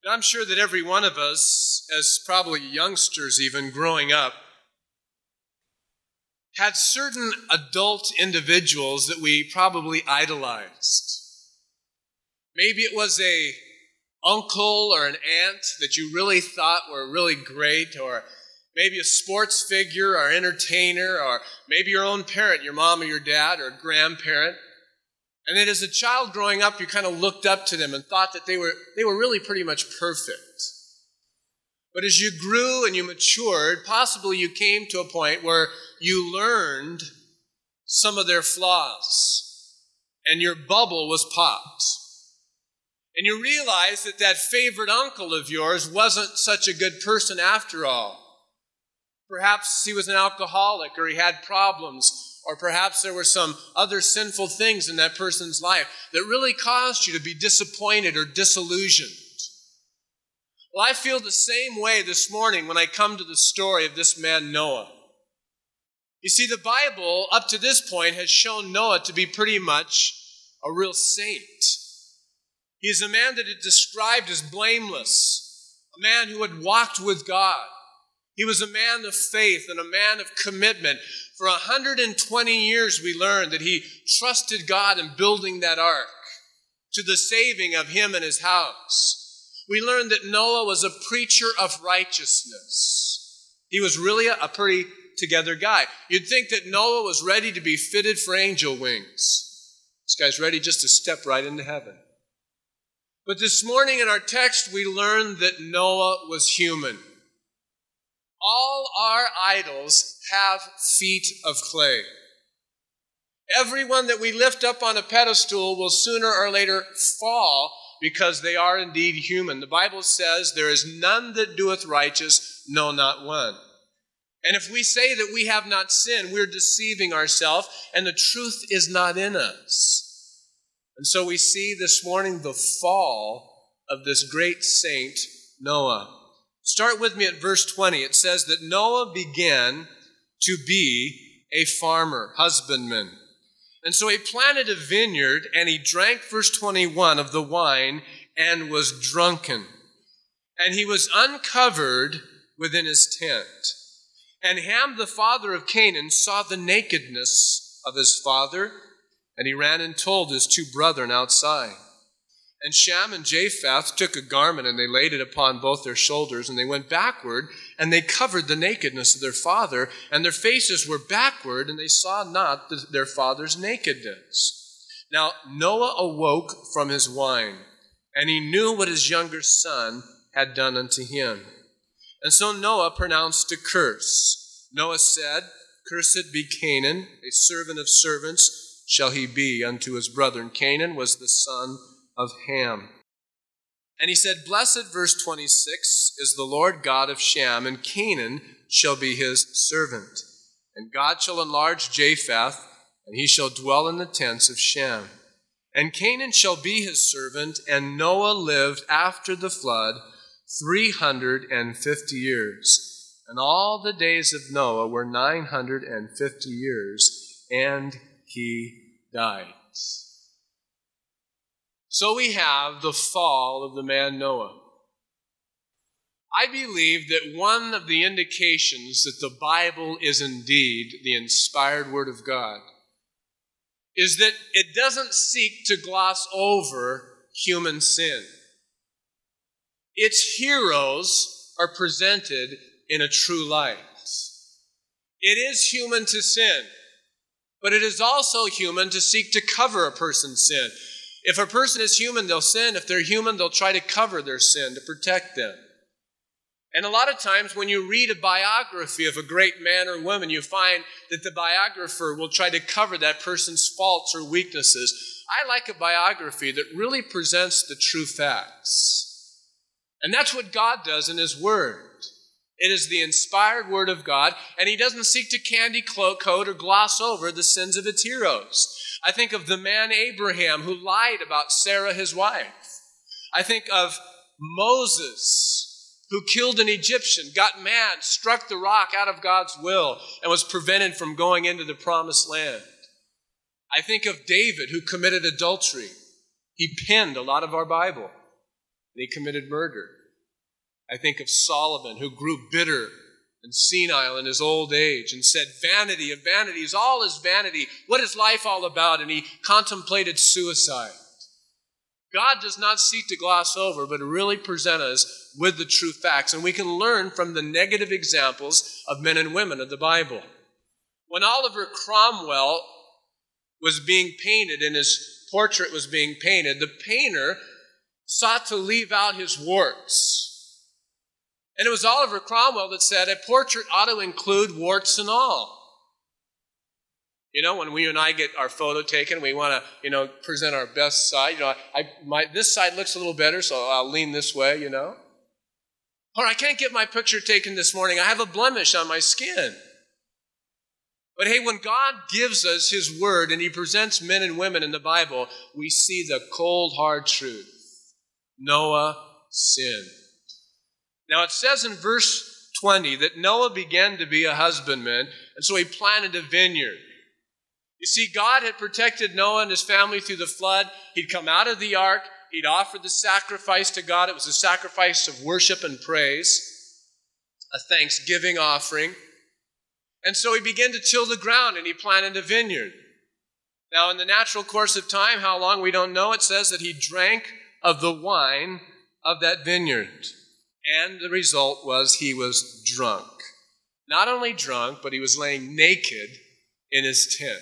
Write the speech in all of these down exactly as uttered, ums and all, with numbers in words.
And I'm sure that every one of us, as probably youngsters even growing up, had certain adult individuals that we probably idolized. Maybe it was a uncle or an aunt that you really thought were really great, or maybe a sports figure or entertainer, or maybe your own parent, your mom or your dad or grandparent. And then as a child growing up, you kind of looked up to them and thought that they were they were really pretty much perfect. But as you grew and you matured, possibly you came to a point where you learned some of their flaws, and your bubble was popped. And you realized that that favorite uncle of yours wasn't such a good person after all. Perhaps he was an alcoholic, or he had problems, or perhaps there were some other sinful things in that person's life that really caused you to be disappointed or disillusioned. Well, I feel the same way this morning when I come to the story of this man Noah. You see, the Bible up to this point has shown Noah to be pretty much a real saint. He's a man that is described as blameless, a man who had walked with God. He was a man of faith and a man of commitment. For one hundred twenty years we learned that he trusted God in building that ark to the saving of him and his house. We learned that Noah was a preacher of righteousness. He was really a, a pretty together guy. You'd think that Noah was ready to be fitted for angel wings. This guy's ready just to step right into heaven. But this morning in our text, we learned that Noah was human. All our idols have feet of clay. Everyone that we lift up on a pedestal will sooner or later fall because they are indeed human. The Bible says, there is none that doeth righteous, no, not one. And if we say that we have not sinned, we're deceiving ourselves, and the truth is not in us. And so we see this morning the fall of this great saint, Noah. Start with me at verse twenty. It says that Noah began to be a farmer, husbandman. And so he planted a vineyard, and he drank, verse twenty-one, of the wine and was drunken. And he was uncovered within his tent. And Ham, the father of Canaan, saw the nakedness of his father, and he ran and told his two brethren outside. And Shem and Japheth took a garment, and they laid it upon both their shoulders, and they went backward, and they covered the nakedness of their father, and their faces were backward, and they saw not the, their father's nakedness. Now Noah awoke from his wine, and he knew what his younger son had done unto him. And so Noah pronounced a curse. Noah said, Cursed be Canaan, a servant of servants shall he be unto his brethren. Canaan was the son of Ham. And he said, Blessed, verse twenty-six, is the Lord God of Shem, and Canaan shall be his servant. And God shall enlarge Japheth, and he shall dwell in the tents of Shem. And Canaan shall be his servant, and Noah lived after the flood three hundred and fifty years. And all the days of Noah were nine hundred and fifty years, and he died. So we have the fall of the man Noah. I believe that one of the indications that the Bible is indeed the inspired Word of God is that it doesn't seek to gloss over human sin. Its heroes are presented in a true light. It is human to sin, but it is also human to seek to cover a person's sin. If a person is human, they'll sin. If they're human, they'll try to cover their sin to protect them. And a lot of times when you read a biography of a great man or woman, you find that the biographer will try to cover that person's faults or weaknesses. I like a biography that really presents the true facts. And that's what God does in His Word. It is the inspired Word of God, and He doesn't seek to candy coat or gloss over the sins of its heroes. I think of the man Abraham who lied about Sarah, his wife. I think of Moses who killed an Egyptian, got mad, struck the rock out of God's will, and was prevented from going into the promised land. I think of David who committed adultery. He penned a lot of our Bible. he committed murder. I think of Solomon, who grew bitter and senile in his old age and said, vanity of vanities, all is vanity. What is life all about? And he contemplated suicide. God does not seek to gloss over, but to really present us with the true facts. And we can learn from the negative examples of men and women of the Bible. When Oliver Cromwell was being painted and his portrait was being painted, the painter sought to leave out his warts. And it was Oliver Cromwell that said a portrait ought to include warts and all. You know, when we and I get our photo taken, we want to, you know, present our best side. You know, I, my this side looks a little better, so I'll lean this way, you know. Or I can't get my picture taken this morning. I have a blemish on my skin. But hey, when God gives us His Word and He presents men and women in the Bible, we see the cold, hard truth. Noah sinned. Now it says in verse twenty that Noah began to be a husbandman, and so he planted a vineyard. You see, God had protected Noah and his family through the flood. He'd come out of the ark. He'd offered the sacrifice to God. It was a sacrifice of worship and praise, a thanksgiving offering. And so he began to till the ground and he planted a vineyard. Now, in the natural course of time, how long we don't know, it says that he drank of the wine of that vineyard. And the result was he was drunk. Not only drunk, but he was laying naked in his tent.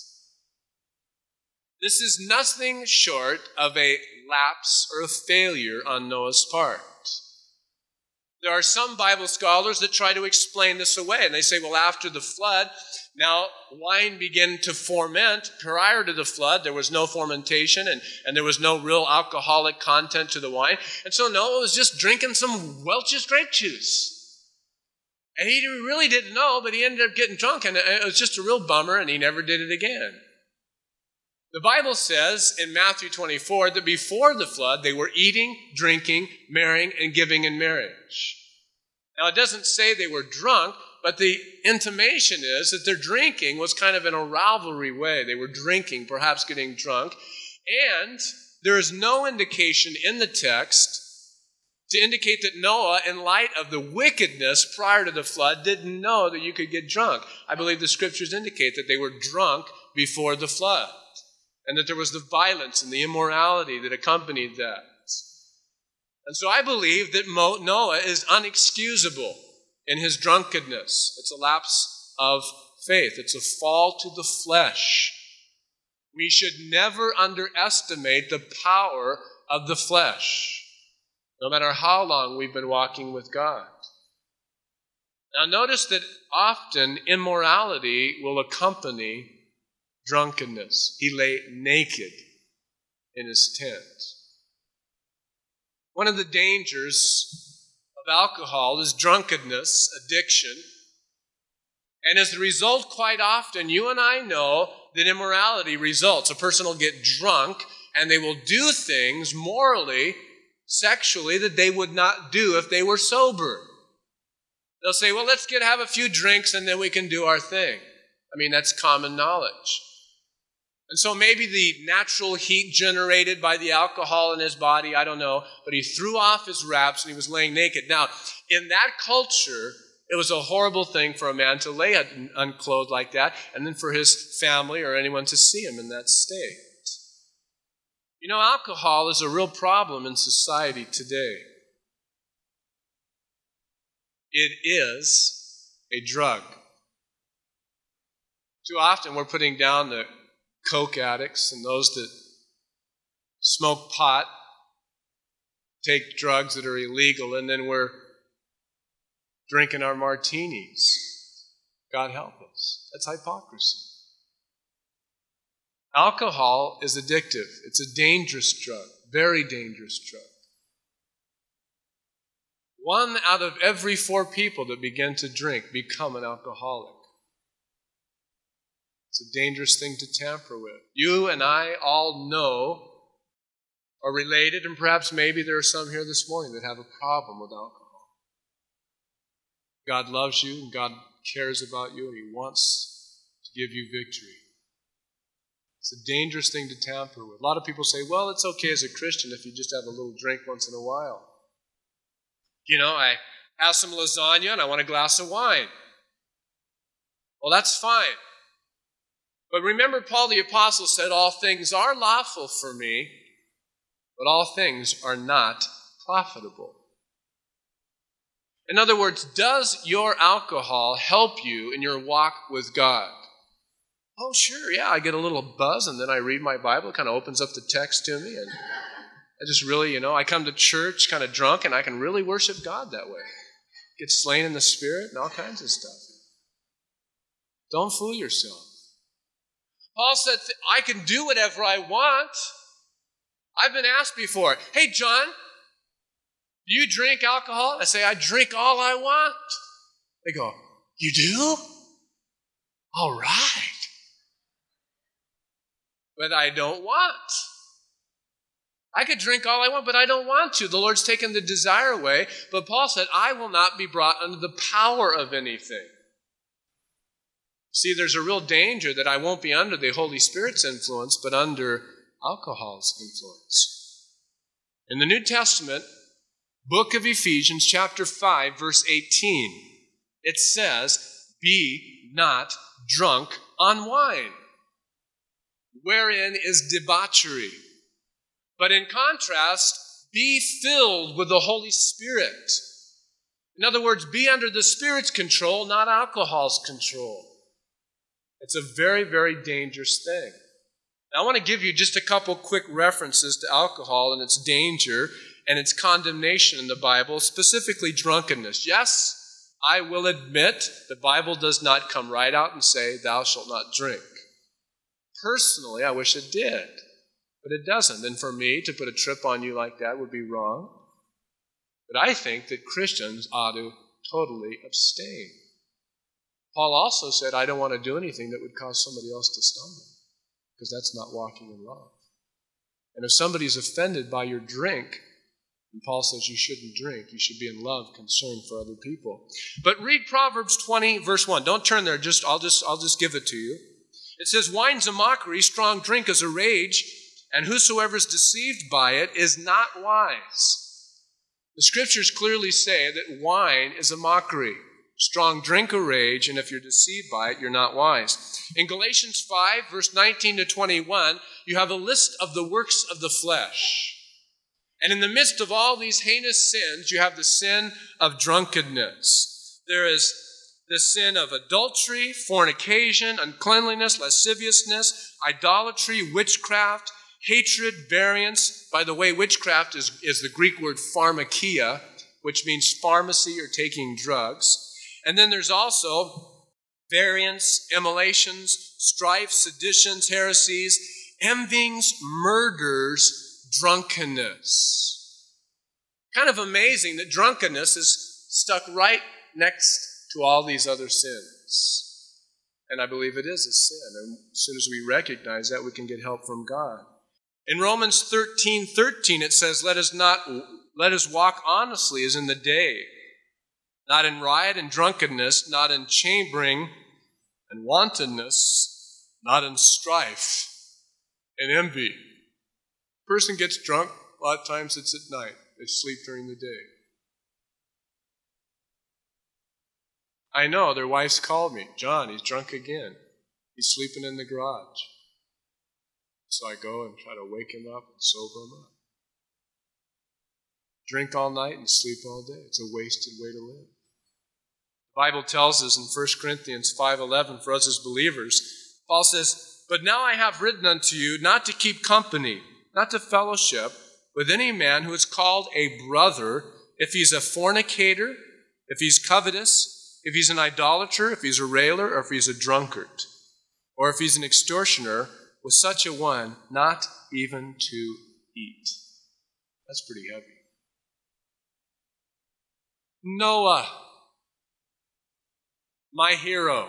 This is nothing short of a lapse or a failure on Noah's part. There are some Bible scholars that try to explain this away, and they say, well, after the flood, now wine began to ferment. Prior to the flood, there was no fermentation, and, and there was no real alcoholic content to the wine. And so Noah was just drinking some Welch's grape juice. And he really didn't know, but he ended up getting drunk, and it was just a real bummer, and he never did it again. The Bible says in Matthew twenty-four that before the flood, they were eating, drinking, marrying, and giving in marriage. Now, it doesn't say they were drunk, but the intimation is that their drinking was kind of in a rivalry way. They were drinking, perhaps getting drunk, and there is no indication in the text to indicate that Noah, in light of the wickedness prior to the flood, didn't know that you could get drunk. I believe the scriptures indicate that they were drunk before the flood, and that there was the violence and the immorality that accompanied that. And so I believe that Noah is unexcusable in his drunkenness. It's a lapse of faith. It's a fall to the flesh. We should never underestimate the power of the flesh, no matter how long we've been walking with God. Now notice that often immorality will accompany drunkenness. He lay naked in his tent. One of the dangers of alcohol is drunkenness, addiction. And as a result, quite often, you and I know that immorality results. A person will get drunk and they will do things morally, sexually, that they would not do if they were sober. They'll say, well, let's get have a few drinks and then we can do our thing. I mean, that's common knowledge. And so maybe the natural heat generated by the alcohol in his body, I don't know, but he threw off his wraps and he was laying naked. Now, in that culture, it was a horrible thing for a man to lay unclothed like that, and then for his family or anyone to see him in that state. You know, alcohol is a real problem in society today. It is a drug. Too often we're putting down the coke addicts and those that smoke pot, take drugs that are illegal, and then we're drinking our martinis. God help us. That's hypocrisy. Alcohol is addictive. It's a dangerous drug, very dangerous drug. One out of every four people that begin to drink become an alcoholic. It's a dangerous thing to tamper with. You and I all know, are related, and perhaps maybe there are some here this morning that have a problem with alcohol. God loves you, and God cares about you, and He wants to give you victory. It's a dangerous thing to tamper with. A lot of people say, well, it's okay as a Christian if you just have a little drink once in a while. You know, I have some lasagna and I want a glass of wine. Well, that's fine. But remember, Paul the Apostle said, all things are lawful for me, but all things are not profitable. In other words, does your alcohol help you in your walk with God? Oh, sure, yeah, I get a little buzz and then I read my Bible. It kind of opens up the text to me. And I just really, you know, I come to church kind of drunk and I can really worship God that way. Get slain in the Spirit and all kinds of stuff. Don't fool yourself. Paul said, I can do whatever I want. I've been asked before, hey, John, do you drink alcohol? I say, I drink all I want. They go, you do? All right. But I don't want. I could drink all I want, but I don't want to. The Lord's taken the desire away. But Paul said, I will not be brought under the power of anything. See, there's a real danger that I won't be under the Holy Spirit's influence, but under alcohol's influence. In the New Testament, book of Ephesians, chapter five, verse eighteen, it says, be not drunk on wine, wherein is debauchery. But in contrast, be filled with the Holy Spirit. In other words, be under the Spirit's control, not alcohol's control. It's a very, very dangerous thing. Now, I want to give you just a couple quick references to alcohol and its danger and its condemnation in the Bible, specifically drunkenness. Yes, I will admit the Bible does not come right out and say, thou shalt not drink. Personally, I wish it did, but it doesn't. And for me to put a trip on you like that would be wrong. But I think that Christians ought to totally abstain. Paul also said, I don't want to do anything that would cause somebody else to stumble, because that's not walking in love. And if somebody's offended by your drink, and Paul says you shouldn't drink, you should be in love, concern for other people. But read Proverbs twenty, verse one. Don't turn there, just I'll just I'll just give it to you. It says, wine's a mockery, strong drink is a rage, and whosoever is deceived by it is not wise. The scriptures clearly say that wine is a mockery. Strong drink a rage, and if you're deceived by it, you're not wise. In Galatians five, verse nineteen to twenty-one, you have a list of the works of the flesh. And in the midst of all these heinous sins, you have the sin of drunkenness. There is the sin of adultery, fornication, uncleanliness, lasciviousness, idolatry, witchcraft, hatred, variance. By the way, witchcraft is, is the Greek word pharmakia, which means pharmacy or taking drugs. And then there's also variance, immolations, strife, seditions, heresies, envyings, murders, drunkenness. Kind of amazing that drunkenness is stuck right next to all these other sins. And I believe it is a sin. And as soon as we recognize that, we can get help from God. In Romans thirteen thirteen, it says, Let us not let us walk honestly as in the day, not in riot and drunkenness, not in chambering and wantonness, not in strife and envy. A person gets drunk, a lot of times it's at night. They sleep during the day. I know, their wives called me, John, he's drunk again. He's sleeping in the garage. So I go and try to wake him up and sober him up. Drink all night and sleep all day. It's a wasted way to live. The Bible tells us in First Corinthians five eleven, for us as believers, Paul says, But now I have written unto you not to keep company, not to fellowship with any man who is called a brother, if he's a fornicator, if he's covetous, if he's an idolater, if he's a railer, or if he's a drunkard, or if he's an extortioner, with such a one not even to eat. That's pretty heavy. Noah, my hero.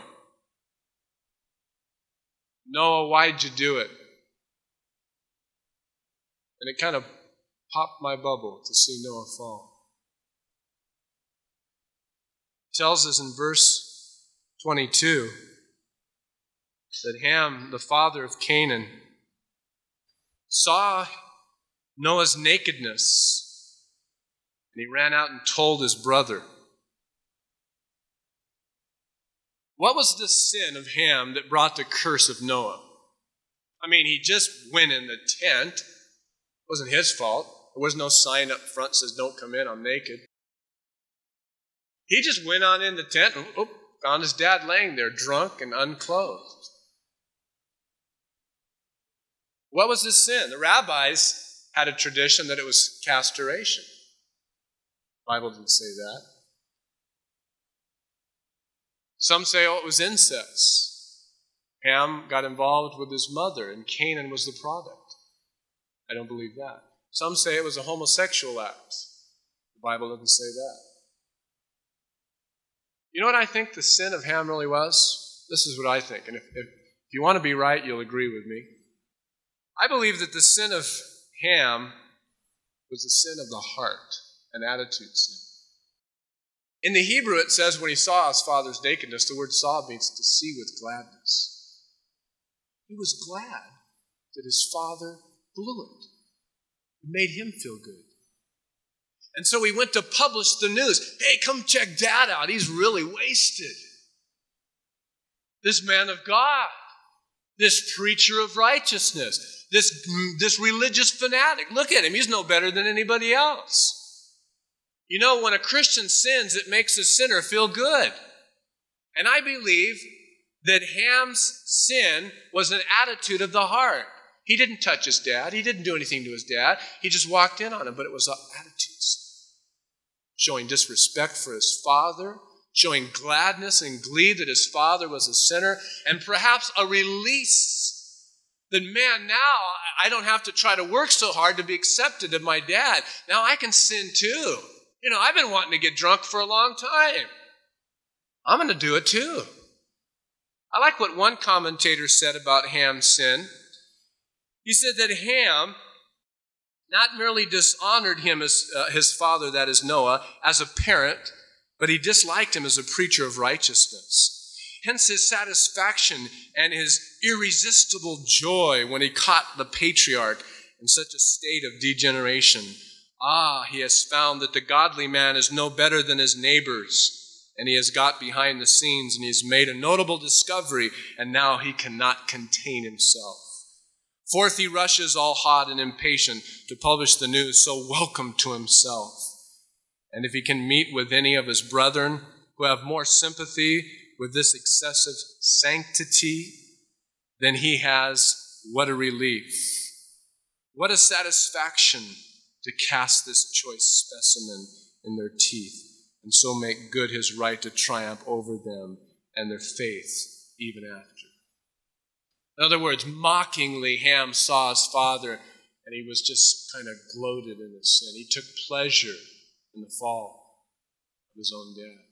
Noah, why'd you do it? And it kind of popped my bubble to see Noah fall. It tells us in verse twenty-two, that Ham, the father of Canaan, saw Noah's nakedness, and he ran out and told his brother. What was the sin of Ham that brought the curse of Noah? I mean, he just went in the tent. It wasn't his fault. There was no sign up front that says, "Don't come in, I'm naked." He just went on in the tent and oh, found his dad laying there, drunk and unclothed. What was his sin? The rabbis had a tradition that it was castration. The Bible didn't say that. Some say, oh, it was incest. Ham got involved with his mother, and Canaan was the product. I don't believe that. Some say it was a homosexual act. The Bible doesn't say that. You know what I think the sin of Ham really was? This is what I think, and if, if, if you want to be right, you'll agree with me. I believe that the sin of Ham was the sin of the heart, an attitude sin. In the Hebrew, it says when he saw his father's nakedness, the word saw means to see with gladness. He was glad that his father blew it. It made him feel good. And so he went to publish the news. Hey, come check Dad out. He's really wasted. This man of God, this preacher of righteousness, this, this religious fanatic. Look at him. He's no better than anybody else. You know, when a Christian sins, it makes the sinner feel good. And I believe that Ham's sin was an attitude of the heart. He didn't touch his dad. He didn't do anything to his dad. He just walked in on him, but it was an attitude sin. Showing disrespect for his father, showing gladness and glee that his father was a sinner, and perhaps a release that, man, now I don't have to try to work so hard to be accepted of my dad. Now I can sin too. You know, I've been wanting to get drunk for a long time. I'm going to do it too. I like what one commentator said about Ham's sin. He said that Ham not merely dishonored him as uh, his father, that is Noah, as a parent, but he disliked him as a preacher of righteousness. Hence his satisfaction and his irresistible joy when he caught the patriarch in such a state of degeneration. Ah, he has found that the godly man is no better than his neighbors, and he has got behind the scenes and he has made a notable discovery, and now he cannot contain himself. Forth he rushes all hot and impatient to publish the news so welcome to himself. And if he can meet with any of his brethren who have more sympathy with this excessive sanctity than he has, what a relief. What a satisfaction to cast this choice specimen in their teeth and so make good his right to triumph over them and their faith even after. In other words, mockingly Ham saw his father and he was just kind of gloated in his sin. He took pleasure in the fall of his own dad.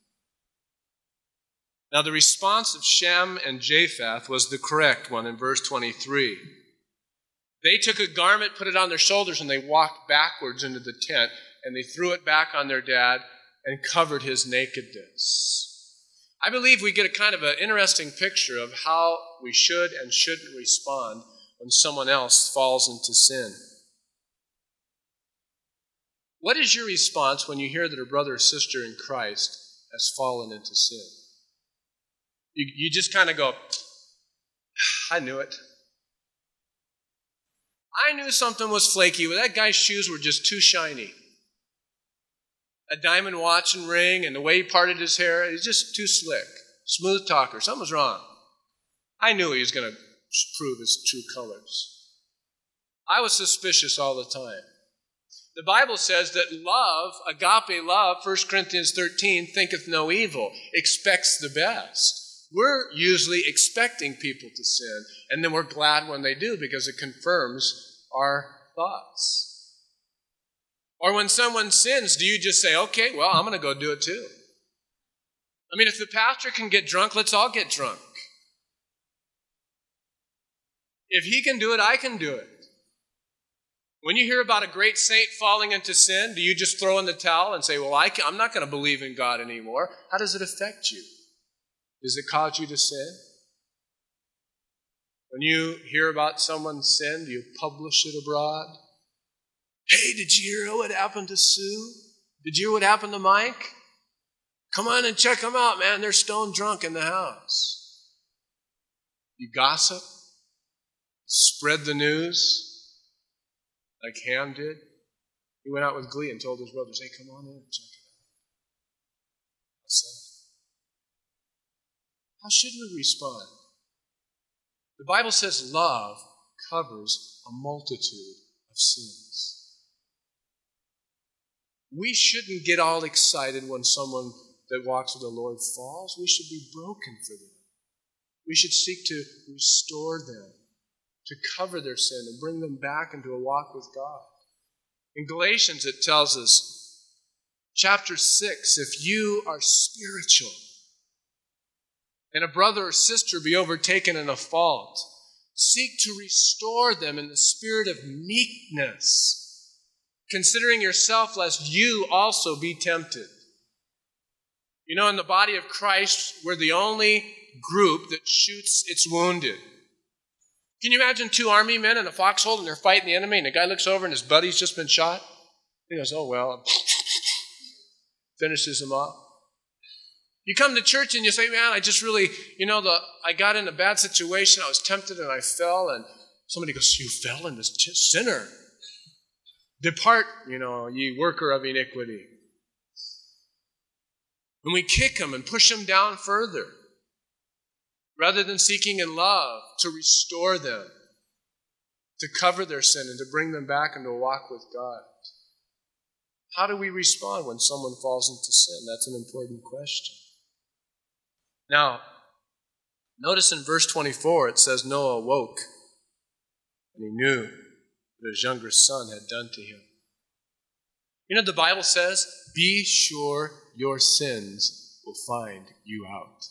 Now the response of Shem and Japheth was the correct one in verse twenty-three. They took a garment, put it on their shoulders, and they walked backwards into the tent, and they threw it back on their dad and covered his nakedness. I believe we get a kind of an interesting picture of how we should and shouldn't respond when someone else falls into sin. What is your response when you hear that a brother or sister in Christ has fallen into sin? You, you just kind of go, I knew it. I knew something was flaky. That guy's shoes were just too shiny. A diamond watch and ring, and the way he parted his hair, he's just too slick. Smooth talker. Something was wrong. I knew he was going to prove his true colors. I was suspicious all the time. The Bible says that love, agape love, First Corinthians thirteen, thinketh no evil, expects the best. We're usually expecting people to sin, and then we're glad when they do because it confirms our thoughts. Or when someone sins, do you just say, okay, well, I'm going to go do it too? I mean, if the pastor can get drunk, let's all get drunk. If he can do it, I can do it. When you hear about a great saint falling into sin, do you just throw in the towel and say, well, I can, I'm not going to believe in God anymore? How does it affect you? Does it cause you to sin? When you hear about someone's sin, do you publish it abroad? Hey, did you hear what happened to Sue? Did you hear what happened to Mike? Come on and check them out, man. They're stone drunk in the house. You gossip? Spread the news like Ham did? He went out with glee and told his brothers, hey, come on in and check it out. What's that? How should we respond? The Bible says love covers a multitude of sins. We shouldn't get all excited when someone that walks with the Lord falls. We should be broken for them. We should seek to restore them, to cover their sin and bring them back into a walk with God. In Galatians it tells us, chapter six, if you are spiritual and a brother or sister be overtaken in a fault, seek to restore them in the spirit of meekness, considering yourself lest you also be tempted. You know, in the body of Christ, we're the only group that shoots its wounded. Can you imagine two army men in a foxhole and they're fighting the enemy and the guy looks over and his buddy's just been shot? He goes, oh, well, finishes him off. You come to church and you say, man, I just really, you know, the I got in a bad situation. I was tempted and I fell. And somebody goes, you fell in this t- sinner. Depart, you know, ye worker of iniquity. And we kick them and push them down further, rather than seeking in love to restore them, to cover their sin and to bring them back into a walk with God. How do we respond when someone falls into sin? That's an important question. Now, notice in verse twenty-four, it says Noah awoke, and he knew what his younger son had done to him. You know, the Bible says, be sure your sins will find you out.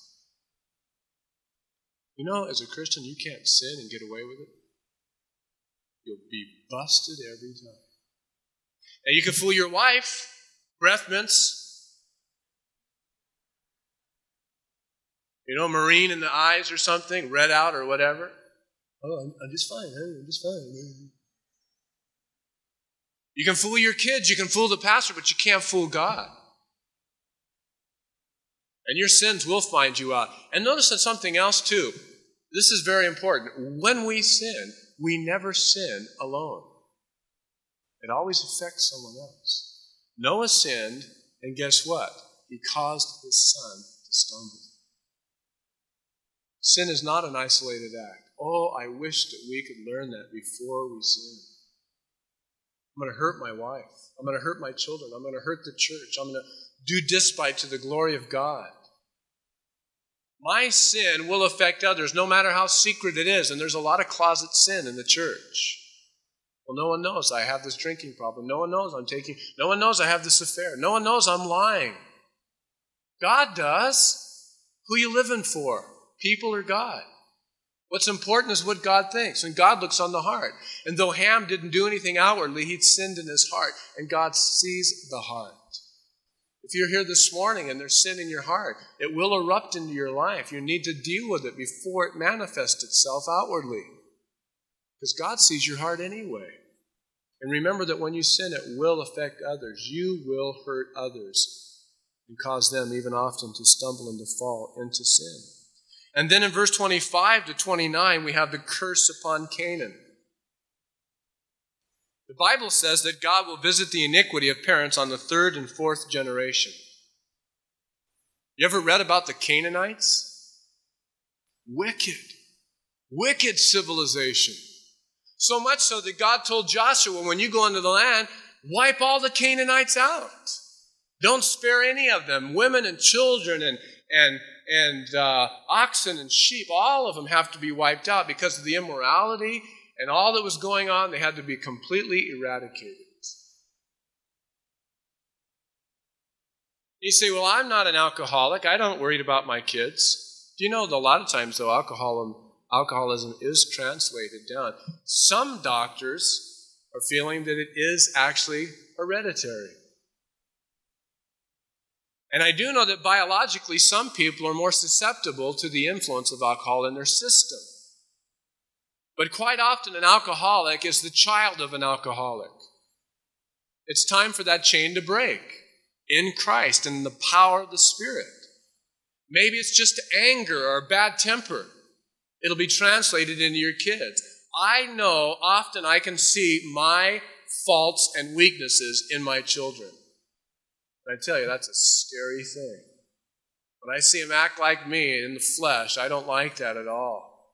You know, as a Christian, you can't sin and get away with it. You'll be busted every time. And you can fool your wife, breath mints, you know, marine in the eyes or something, red out or whatever. Oh, I'm, I'm just fine, honey. I'm just fine. You can fool your kids, you can fool the pastor, but you can't fool God. And your sins will find you out. And notice that something else too. This is very important. When we sin, we never sin alone. It always affects someone else. Noah sinned, and guess what? He caused his son to stumble. Sin is not an isolated act. Oh, I wish that we could learn that before we sin. I'm going to hurt my wife. I'm going to hurt my children. I'm going to hurt the church. I'm going to do despite to the glory of God. My sin will affect others, no matter how secret it is. And there's a lot of closet sin in the church. Well, no one knows I have this drinking problem. No one knows I'm taking, no one knows I have this affair. No one knows I'm lying. God does. Who are you living for? People or God? What's important is what God thinks, and God looks on the heart. And though Ham didn't do anything outwardly, he'd sinned in his heart, and God sees the heart. If you're here this morning and there's sin in your heart, it will erupt into your life. You need to deal with it before it manifests itself outwardly, because God sees your heart anyway. And remember that when you sin, it will affect others. You will hurt others and cause them even often to stumble and to fall into sin. And then in verse twenty-five to twenty-nine, we have the curse upon Canaan. The Bible says that God will visit the iniquity of parents on the third and fourth generation. You ever read about the Canaanites? Wicked, wicked civilization. So much so that God told Joshua, when you go into the land, wipe all the Canaanites out. Don't spare any of them, women and children and and and uh, oxen and sheep, all of them have to be wiped out because of the immorality and all that was going on. They had to be completely eradicated. You say, well, I'm not an alcoholic. I don't worry about my kids. Do you know that a lot of times, though, alcoholism, alcoholism is translated down. Some doctors are feeling that it is actually hereditary. And I do know that biologically some people are more susceptible to the influence of alcohol in their system. But quite often an alcoholic is the child of an alcoholic. It's time for that chain to break in Christ and the power of the Spirit. Maybe it's just anger or bad temper. It'll be translated into your kids. I know often I can see my faults and weaknesses in my children. And I tell you, that's a scary thing. When I see them act like me in the flesh, I don't like that at all.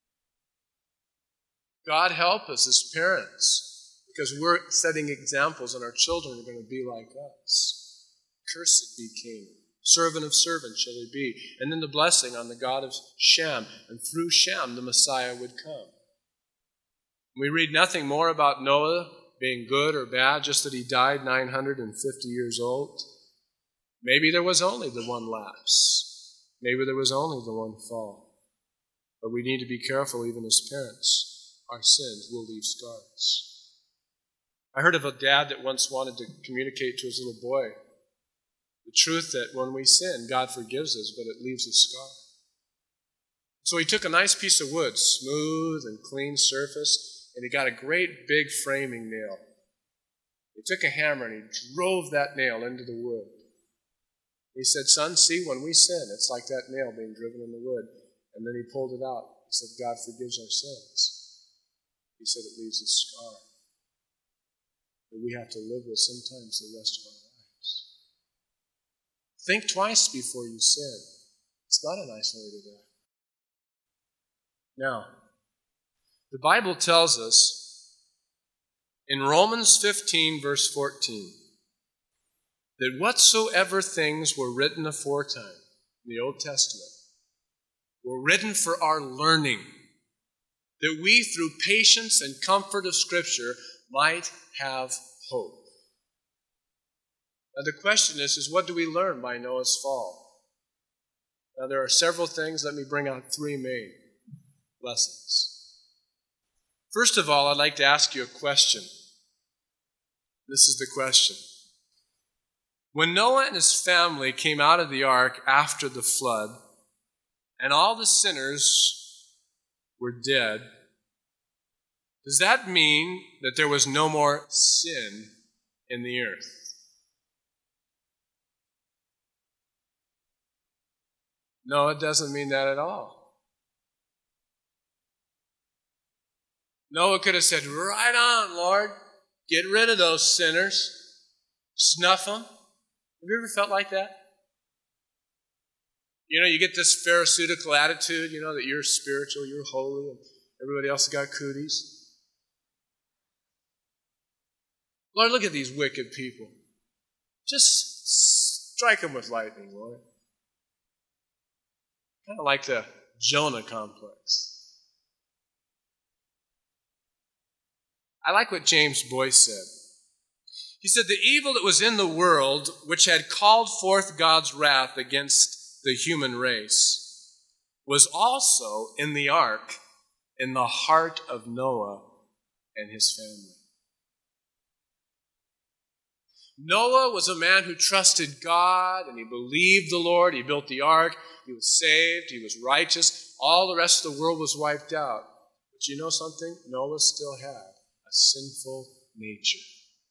God help us as parents, because we're setting examples and our children are going to be like us. Cursed be Canaan. Servant of servants shall he be. And then the blessing on the God of Shem. And through Shem, the Messiah would come. We read nothing more about Noah being good or bad, just that he died nine hundred fifty years old. Maybe there was only the one lapse. Maybe there was only the one fall. But we need to be careful, even as parents. Our sins will leave scars. I heard of a dad that once wanted to communicate to his little boy the truth that when we sin, God forgives us, but it leaves a scar. So he took a nice piece of wood, smooth and clean surface, and he got a great big framing nail. He took a hammer and he drove that nail into the wood. He said, son, see, when we sin, it's like that nail being driven in the wood. And then he pulled it out. He said, God forgives our sins. He said it leaves a scar that we have to live with sometimes the rest of our lives. Think twice before you sin. It's not an isolated act. Now, the Bible tells us in Romans fifteen, verse fourteen, that whatsoever things were written aforetime in the Old Testament were written for our learning, that we, through patience and comfort of Scripture, might have hope. Now the question is, is what do we learn by Noah's fall? Now there are several things. Let me bring out three main lessons. First of all, I'd like to ask you a question. This is the question. When Noah and his family came out of the ark after the flood, and all the sinners were dead, does that mean that there was no more sin in the earth? No, it doesn't mean that at all. Noah could have said, right on, Lord. Get rid of those sinners. Snuff them. Have you ever felt like that? You know, you get this pharisaical attitude, you know, that you're spiritual, you're holy, and everybody else has got cooties. Lord, look at these wicked people. Just strike them with lightning, Lord. Kind of like the Jonah complex. I like what James Boyce said. He said, the evil that was in the world, which had called forth God's wrath against the human race, was also in the ark in the heart of Noah and his family. Noah was a man who trusted God and he believed the Lord. He built the ark. He was saved. He was righteous. All the rest of the world was wiped out. But you know something? Noah still had a sinful nature.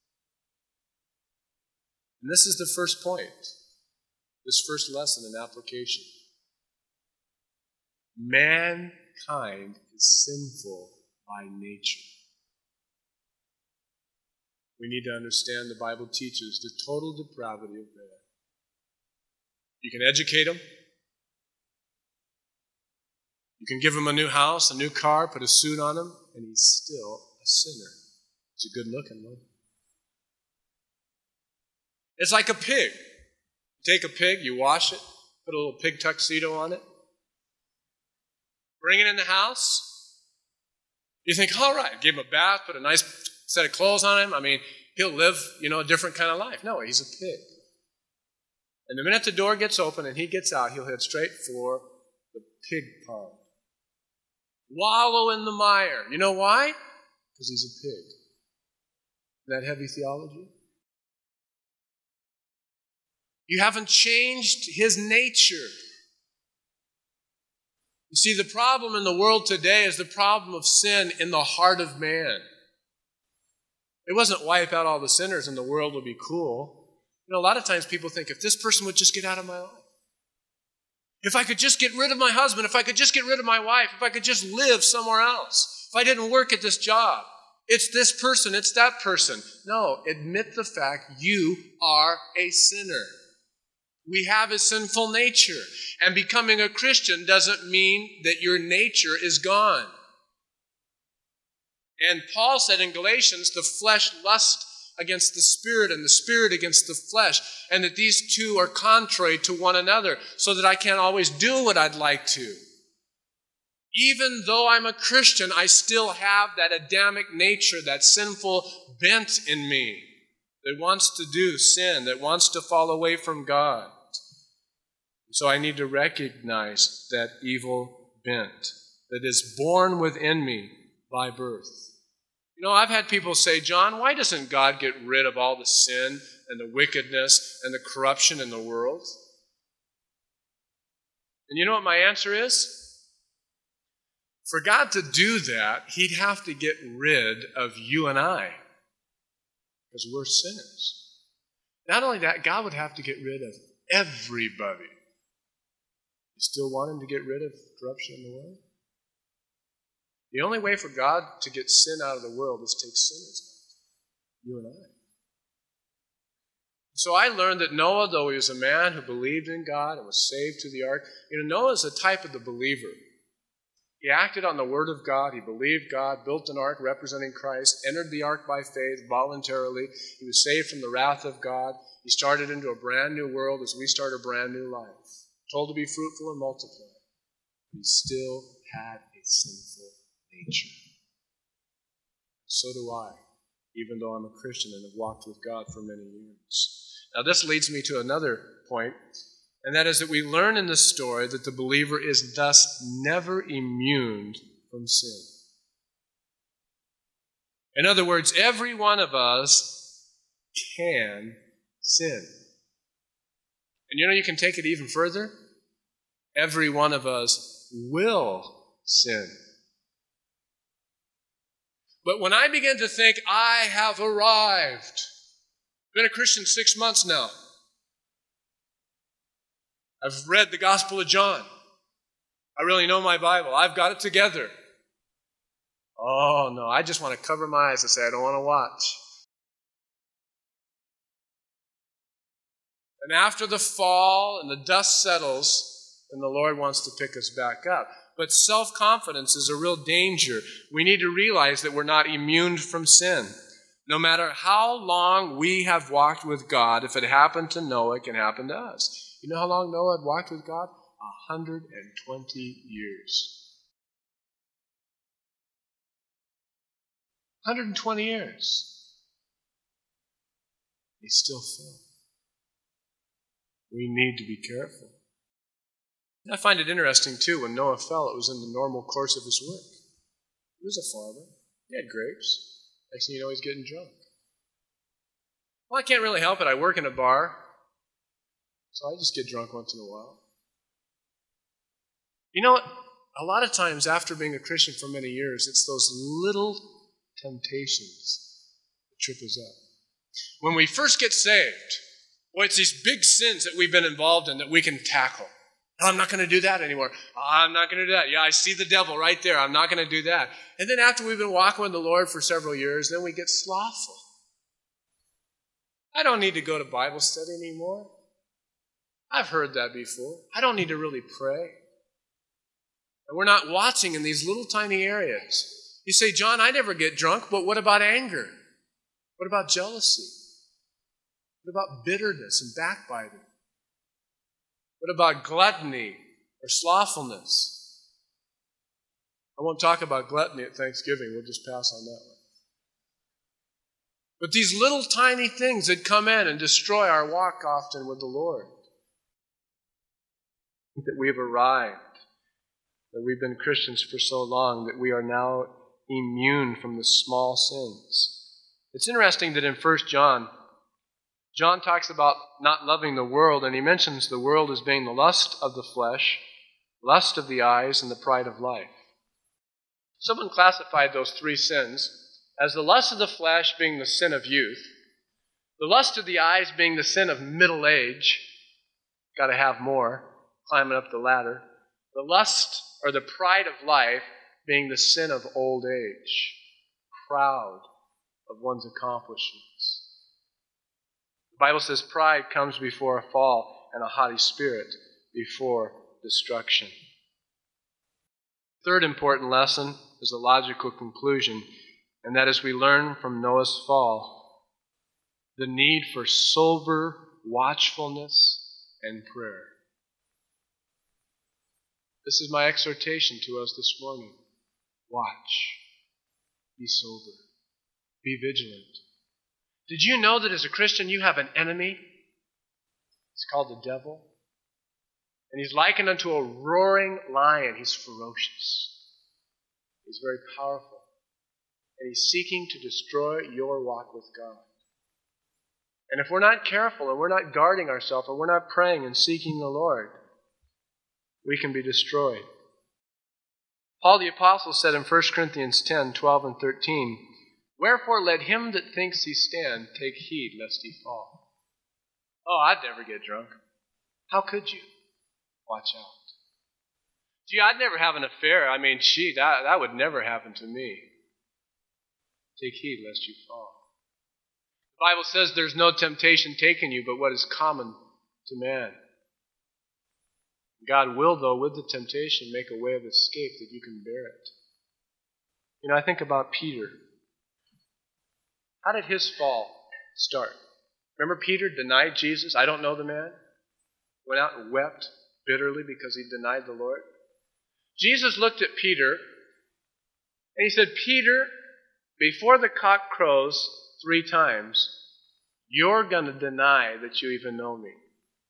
And this is the first point, this first lesson in application. Mankind is sinful by nature. We need to understand the Bible teaches the total depravity of man. You can educate him. You can give him a new house, a new car, put a suit on him, and he's still a sinner. He's a good-looking one. It's like a pig. You take a pig, you wash it, put a little pig tuxedo on it, bring it in the house. You think, all right, give him a bath, put a nice set of clothes on him. I mean, he'll live, you know, a different kind of life. No, he's a pig. And the minute the door gets open and he gets out, he'll head straight for the pig pond. Wallow in the mire. You know why? Because he's a pig. Isn't that heavy theology? You haven't changed his nature. You see, the problem in the world today is the problem of sin in the heart of man. It wasn't wipe out all the sinners and the world will be cool. You know, a lot of times people think, if this person would just get out of my life, if I could just get rid of my husband, if I could just get rid of my wife, if I could just live somewhere else, if I didn't work at this job, it's this person, it's that person. No, admit the fact you are a sinner. We have a sinful nature, and becoming a Christian doesn't mean that your nature is gone. And Paul said in Galatians, the flesh lusts against the spirit and the spirit against the flesh, and that these two are contrary to one another, so that I can't always do what I'd like to. Even though I'm a Christian, I still have that Adamic nature, that sinful bent in me that wants to do sin, that wants to fall away from God. So I need to recognize that evil bent that is born within me by birth. You know, I've had people say, John, why doesn't God get rid of all the sin and the wickedness and the corruption in the world? And you know what my answer is? For God to do that, he'd have to get rid of you and I, because we're sinners. Not only that, God would have to get rid of everybody. You still want him to get rid of corruption in the world? The only way for God to get sin out of the world is to take sinners out. You and I. So I learned that Noah, though he was a man who believed in God and was saved through the ark, you know, Noah is a type of the believer. He acted on the word of God. He believed God, built an ark representing Christ, entered the ark by faith voluntarily. He was saved from the wrath of God. He started into a brand new world as we start a brand new life. Told to be fruitful and multiply. He still had a sinful nature. So do I, even though I'm a Christian and have walked with God for many years. Now this leads me to another point, and that is that we learn in this story that the believer is thus never immune from sin. In other words, every one of us can sin. And you know, you can take it even further. Every one of us will sin. But when I begin to think, I have arrived, been a Christian six months now. I've read the Gospel of John. I really know my Bible. I've got it together. Oh, no, I just want to cover my eyes and say, I don't want to watch. And after the fall and the dust settles, then the Lord wants to pick us back up. But self-confidence is a real danger. We need to realize that we're not immune from sin. No matter how long we have walked with God, if it happened to Noah, it can happen to us. You know how long Noah had walked with God? one hundred twenty years. one hundred twenty years. He still fell. We need to be careful. And I find it interesting, too, when Noah fell, it was in the normal course of his work. He was a farmer. He had grapes. Next thing you know, he's getting drunk. Well, I can't really help it. I work in a bar, so I just get drunk once in a while. You know what? A lot of times after being a Christian for many years, it's those little temptations that trip us up. When we first get saved, boy, it's these big sins that we've been involved in that we can tackle. Oh, I'm not going to do that anymore. Oh, I'm not going to do that. Yeah, I see the devil right there. I'm not going to do that. And then after we've been walking with the Lord for several years, then we get slothful. I don't need to go to Bible study anymore. I've heard that before. I don't need to really pray. And we're not watching in these little tiny areas. You say, John, I never get drunk, but what about anger? What about jealousy? What about bitterness and backbiting? What about gluttony or slothfulness? I won't talk about gluttony at Thanksgiving. We'll just pass on that one. But these little tiny things that come in and destroy our walk often with the Lord. That we have arrived, that we've been Christians for so long, that we are now immune from the small sins. It's interesting that in First John, John talks about not loving the world, and he mentions the world as being the lust of the flesh, lust of the eyes, and the pride of life. Someone classified those three sins as the lust of the flesh being the sin of youth, the lust of the eyes being the sin of middle age, got to have more, climbing up the ladder, the lust or the pride of life being the sin of old age, proud of one's accomplishments. The Bible says pride comes before a fall and a haughty spirit before destruction. Third important lesson is a logical conclusion, and that is we learn from Noah's fall the need for sober watchfulness and prayer. This is my exhortation to us this morning. Watch. Be sober. Be vigilant. Did you know that as a Christian you have an enemy? It's called the devil. And he's likened unto a roaring lion. He's ferocious. He's very powerful. And he's seeking to destroy your walk with God. And if we're not careful and we're not guarding ourselves and we're not praying and seeking the Lord, we can be destroyed. Paul the Apostle said in First Corinthians ten, twelve and thirteen, "Wherefore let him that thinks he stand take heed lest he fall." Oh, I'd never get drunk. How could you? Watch out. Gee, I'd never have an affair. I mean, gee, that, that would never happen to me. Take heed lest you fall. The Bible says there's no temptation taken you but what is common to man. God will, though, with the temptation, make a way of escape that you can bear it. You know, I think about Peter. How did his fall start? Remember Peter denied Jesus? I don't know the man. Went out and wept bitterly because he denied the Lord. Jesus looked at Peter and he said, "Peter, before the cock crows three times, you're going to deny that you even know me."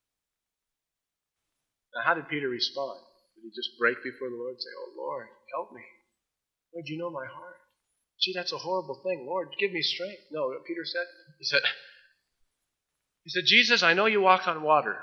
Now, how did Peter respond? Did he just break before the Lord and say, "Oh, Lord, help me. Lord, you know my heart. Gee, that's a horrible thing. Lord, give me strength." No, what Peter said? He said, he said, "Jesus, I know you walk on water.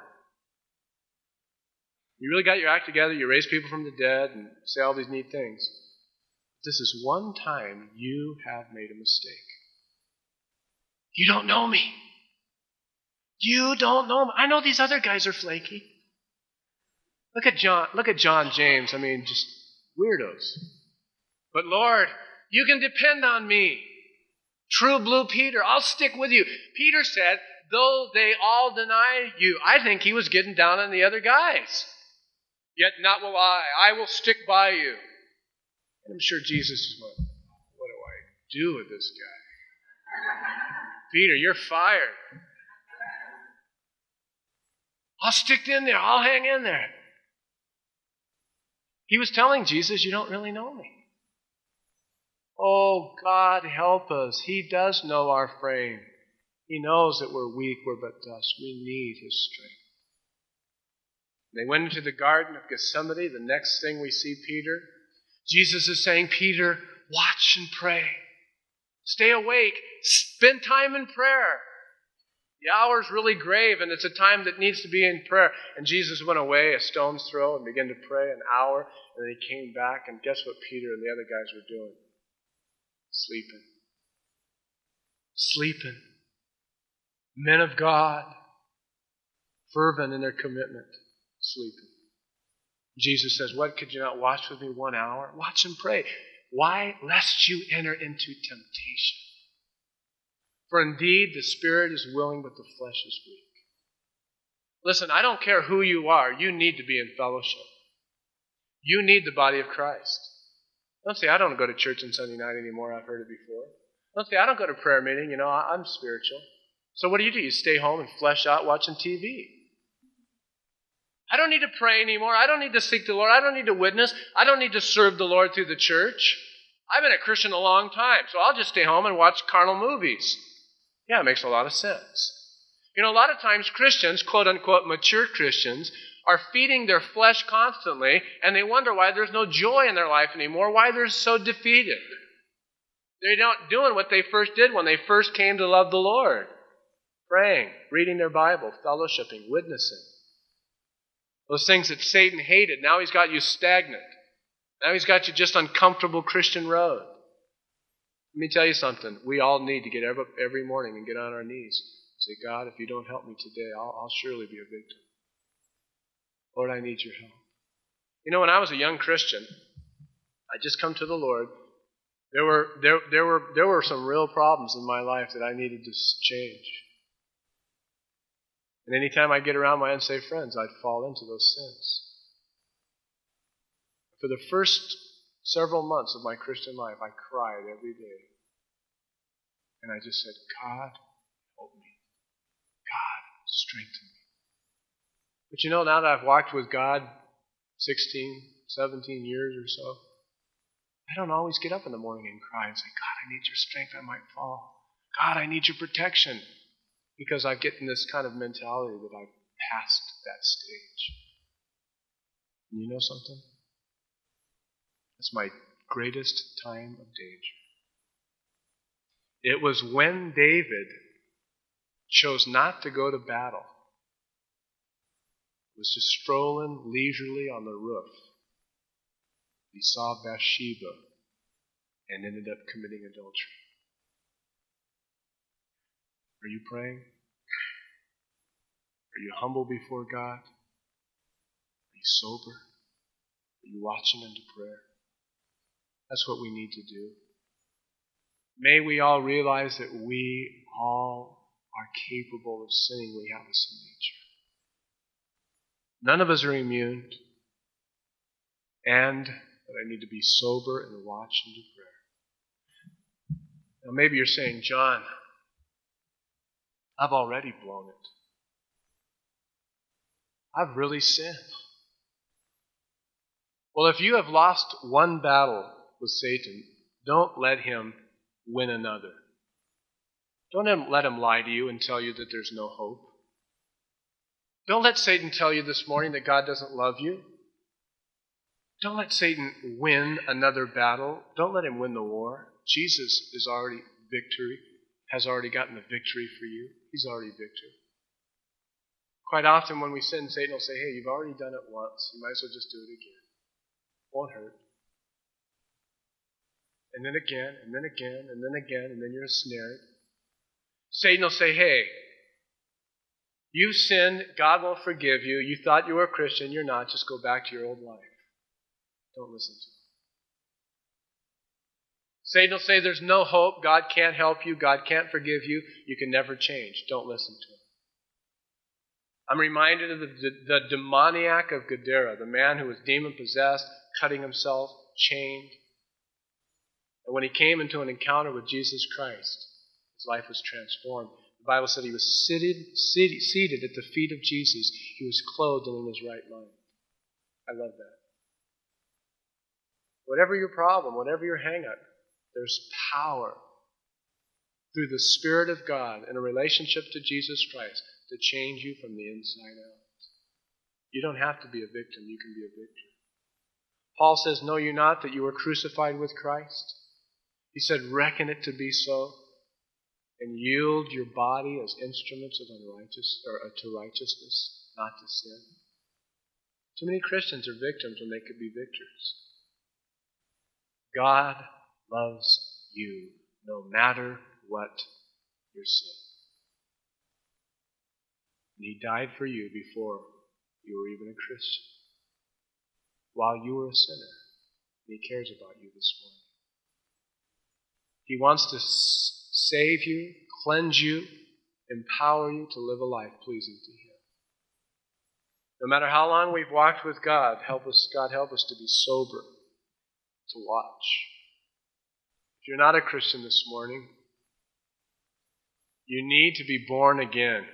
You really got your act together. You raise people from the dead and say all these neat things. This is one time you have made a mistake. You don't know me. You don't know me. I know these other guys are flaky. Look at John, look at John James. I mean, just weirdos. But Lord, you can depend on me. True blue Peter, I'll stick with you." Peter said, though they all deny you, I think he was getting down on the other guys. "Yet not will I. I will stick by you." And I'm sure Jesus is going, "What do I do with this guy? Peter, you're fired. I'll stick in there. I'll hang in there." He was telling Jesus, "You don't really know me." Oh, God help us. He does know our frame. He knows that we're weak, we're but dust. We need His strength. They went into the Garden of Gethsemane. The next thing we see Peter, Jesus is saying, "Peter, watch and pray. Stay awake. Spend time in prayer. The hour's really grave, and it's a time that needs to be in prayer." And Jesus went away a stone's throw and began to pray an hour, and then He came back, and guess what Peter and the other guys were doing? Sleeping. Sleeping. Men of God, fervent in their commitment, sleeping. Jesus says, "What, could you not watch with me one hour? Watch and pray. Why? Lest you enter into temptation. For indeed the spirit is willing, but the flesh is weak." Listen, I don't care who you are. You need to be in fellowship. You need the body of Christ. Don't say, "I don't go to church on Sunday night anymore. I've heard it before." Don't say, "I don't go to prayer meeting. You know, I'm spiritual." So what do you do? You stay home and flesh out watching T V. I don't need to pray anymore. I don't need to seek the Lord. I don't need to witness. I don't need to serve the Lord through the church. I've been a Christian a long time, so I'll just stay home and watch carnal movies. Yeah, it makes a lot of sense. You know, a lot of times Christians, quote-unquote mature Christians, are feeding their flesh constantly, and they wonder why there's no joy in their life anymore, why they're so defeated. They're not doing what they first did when they first came to love the Lord. Praying, reading their Bible, fellowshipping, witnessing. Those things that Satan hated, now he's got you stagnant. Now he's got you just on comfortable Christian road. Let me tell you something. We all need to get up every morning and get on our knees. Say, God, if you don't help me today, I'll, I'll surely be a victim. Lord, I need your help. You know, when I was a young Christian, I just come to the Lord. There were there there were there were some real problems in my life that I needed to change. And anytime I get around my unsaved friends, I'd fall into those sins. For the first several months of my Christian life, I cried every day. And I just said, God, help me. God, strengthen me. But you know, now that I've walked with God sixteen, seventeen years or so, I don't always get up in the morning and cry and say, God, I need your strength, I might fall. God, I need your protection. Because I get in this kind of mentality that I've passed that stage. And you know something? That's my greatest time of danger. It was when David chose not to go to battle. He was just strolling leisurely on the roof. He saw Bathsheba and ended up committing adultery. Are you praying? Are you humble before God? Are you sober? Are you watching unto prayer? That's what we need to do. May we all realize that we all are capable of sinning. We have a sin nature. None of us are immune. And that I need to be sober and watch unto prayer. Now maybe you're saying, John, I've already blown it. I've really sinned. Well, if you have lost one battle with Satan, don't let him win another. Don't let him lie to you and tell you that there's no hope. Don't let Satan tell you this morning that God doesn't love you. Don't let Satan win another battle. Don't let him win the war. Jesus is already victory, has already gotten the victory for you. He's already victor. Quite often when we sin, Satan will say, hey, you've already done it once. You might as well just do it again. Won't hurt. And then again, and then again, and then again, and then you're ensnared. Satan will say, hey, you've sinned. God won't forgive you. You thought you were a Christian. You're not. Just go back to your old life. Don't listen to him. Satan will say there's no hope. God can't help you. God can't forgive you. You can never change. Don't listen to him. I'm reminded of the, the, the demoniac of Gadara, the man who was demon-possessed, cutting himself, chained. And when he came into an encounter with Jesus Christ, his life was transformed. The Bible said he was seated, seated, seated at the feet of Jesus. He was clothed and in his right mind. I love that. Whatever your problem, whatever your hang-up, there's power through the Spirit of God in a relationship to Jesus Christ to change you from the inside out. You don't have to be a victim. You can be a victor. Paul says, know you not that you were crucified with Christ? He said, reckon it to be so, and yield your body as instruments of unrighteous or to righteousness, not to sin. Too many Christians are victims when they could be victors. God loves you no matter what your sin. And he died for you before you were even a Christian. While you were a sinner, and he cares about you this morning. He wants to s- save you, cleanse you, empower you to live a life pleasing to him. No matter how long we've walked with God, help us, God help us to be sober, to watch. If you're not a Christian this morning, you need to be born again.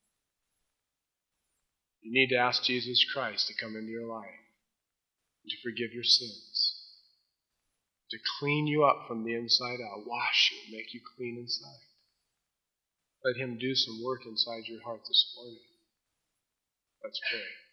You need to ask Jesus Christ to come into your life and to forgive your sins, to clean you up from the inside out, wash you, make you clean inside. Let him do some work inside your heart this morning. Let's pray.